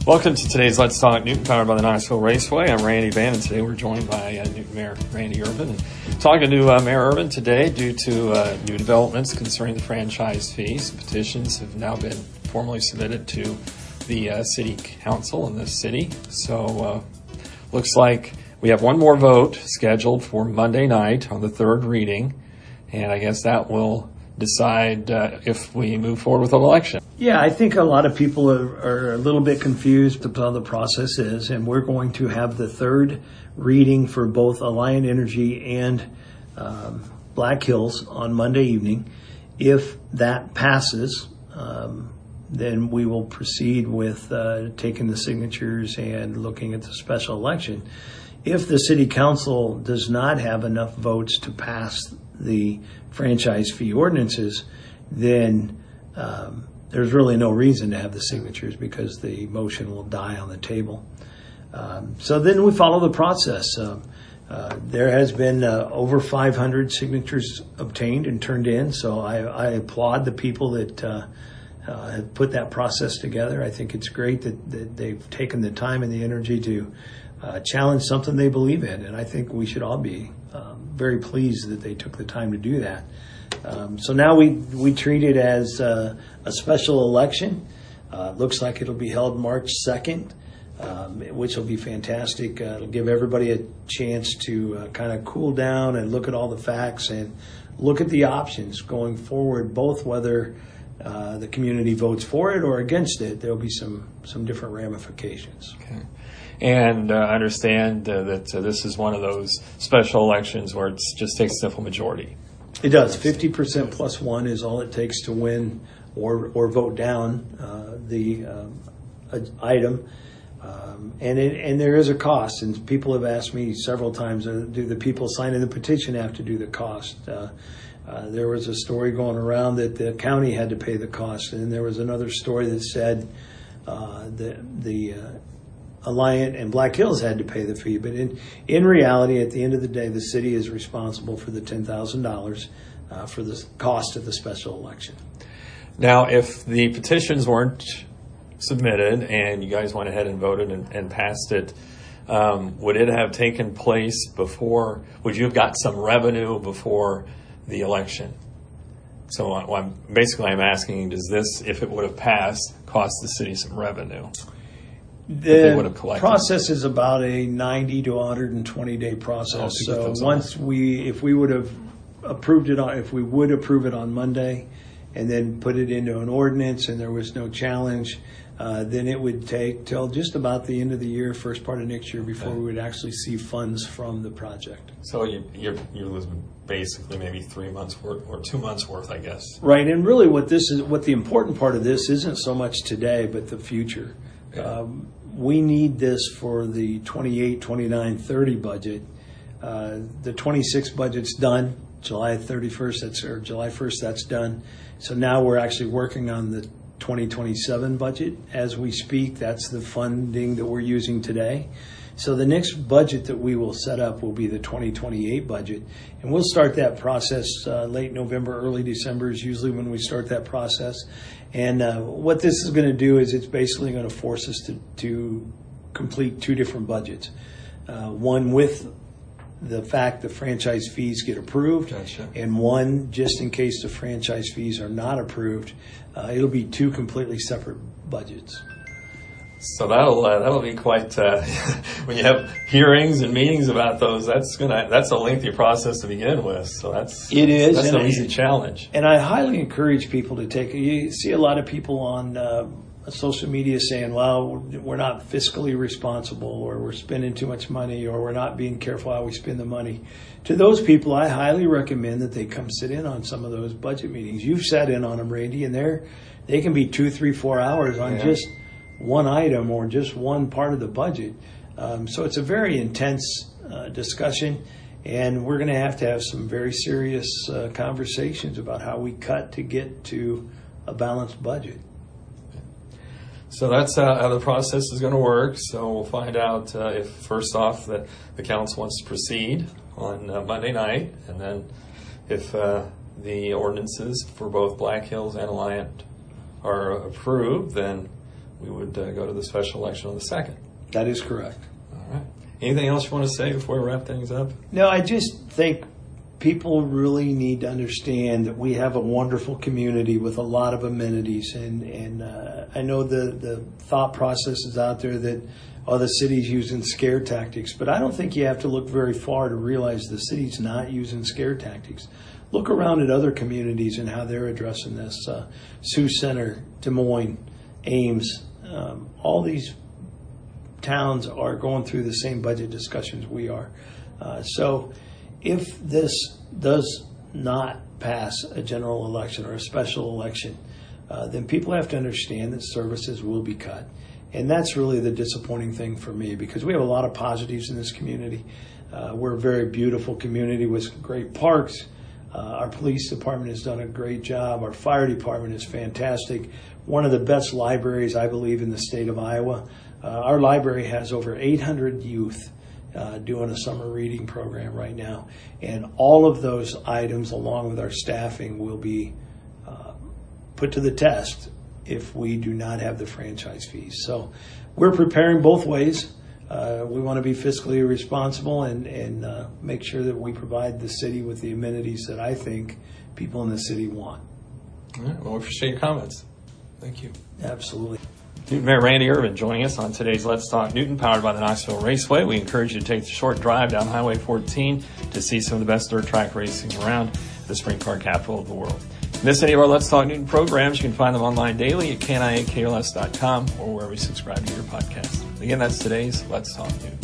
Welcome to today's Let's Talk Newton, powered by the Knoxville Raceway. I'm Randy Van, and today we're joined by Newton Mayor Randy Urban. And talking to Mayor Urban today due to new developments concerning the franchise fees. Petitions have now been formally submitted to the City Council in this city. So looks like we have one more vote scheduled for Monday night on the third reading, and I guess that will decide if we move forward with an election. Yeah, I think a lot of people are a little bit confused about how the process is, and we're going to have the third reading for both Alliant Energy and Black Hills on Monday evening. If that passes, then we will proceed with taking the signatures and looking at the special election. If the City Council does not have enough votes to pass the franchise fee ordinances, then there's really no reason to have the signatures because the motion will die on the table. So then we follow the process. There has been over 500 signatures obtained and turned in, so I applaud the people that have put that process together. I think it's great that they've taken the time and the energy to challenge something they believe in, and I think we should all be very pleased that they took the time to do that. So now we treat it as a special election. Looks like it'll be held March 2nd, which will be fantastic. It'll give everybody a chance to kind of cool down and look at all the facts and look at the options going forward, both whether the community votes for it or against it. There'll be some different ramifications. Okay. And I understand that this is one of those special elections where it just takes a simple majority. It does. 50% plus one is all it takes to win or vote down the item. And there is a cost. And people have asked me several times, do the people signing the petition have to do the cost? There was a story going around that the county had to pay the cost. And there was another story that said the Alliant and Black Hills had to pay the fee, but in reality, at the end of the day, the city is responsible for the $10,000 for the cost of the special election. Now, if the petitions weren't submitted and you guys went ahead and voted and passed it, would it have taken place before? Would you have got some revenue before the election? So I'm asking, does this, if it would have passed, cost the city some revenue? The process is about a 90 to 120 day process. Oh, so if we would approve it on Monday and then put it into an ordinance and there was no challenge, then it would take till just about the end of the year, first part of next year, before we would actually see funds from the project. So you're losing basically maybe 3 months worth or 2 months worth, I guess. Right, and really what the important part of this isn't so much today, but the future. We need this for the 28, 29, 30 budget. The 26 budget's done. July 31st, July 1st, that's done. So now we're actually working on the 2027 budget as we speak. That's the funding that we're using today. So the next budget that we will set up will be the 2028 budget. And we'll start that process late November, early December is usually when we start that process. And what this is going to do is it's basically going to force us to complete two different budgets. One with the fact the franchise fees get approved, gotcha. And one just in case the franchise fees are not approved. It'll be two completely separate budgets. So that'll be quite when you have hearings and meetings about those. That's a lengthy process to begin with. So that's no easy challenge. And I highly encourage people to take it. You see a lot of people on social media saying, "Well, we're not fiscally responsible, or we're spending too much money, or we're not being careful how we spend the money." To those people, I highly recommend that they come sit in on some of those budget meetings. You've sat in on them, Randy, and they can be 2, 3, 4 hours on just one item or just one part of the budget. So it's a very intense discussion, and we're going to have some very serious conversations about how we cut to get to a balanced budget. So that's how the process is going to work. So we'll find out if, first off, that the council wants to proceed on Monday night, and then if the ordinances for both Black Hills and Alliant are approved, then we would go to the special election on the 2nd. That is correct. All right. Anything else you want to say before we wrap things up? No, I just think people really need to understand that we have a wonderful community with a lot of amenities, and I know the thought process is out there that the city's using scare tactics, but I don't think you have to look very far to realize the city's not using scare tactics. Look around at other communities and how they're addressing this. Sioux Center, Des Moines, Ames, all these towns are going through the same budget discussions we are. So if this does not pass a general election or a special election, then people have to understand that services will be cut. And that's really the disappointing thing for me, because we have a lot of positives in this community. We're a very beautiful community with great parks. Our police department has done a great job. Our fire department is fantastic. One of the best libraries, I believe, in the state of Iowa. Our library has over 800 youth doing a summer reading program right now. And all of those items, along with our staffing, will be put to the test if we do not have the franchise fees. So we're preparing both ways. We want to be fiscally responsible and make sure that we provide the city with the amenities that I think people in the city want. All right. Well, we appreciate your comments. Thank you. Absolutely. Newton Mayor Randy Irvin joining us on today's Let's Talk Newton, powered by the Knoxville Raceway. We encourage you to take the short drive down Highway 14 to see some of the best dirt track racing around, the sprint car capital of the world. If you miss any of our Let's Talk Newton programs, you can find them online daily at kniakls.com or wherever you subscribe to your podcast. Again, that's today's Let's Talk Newton.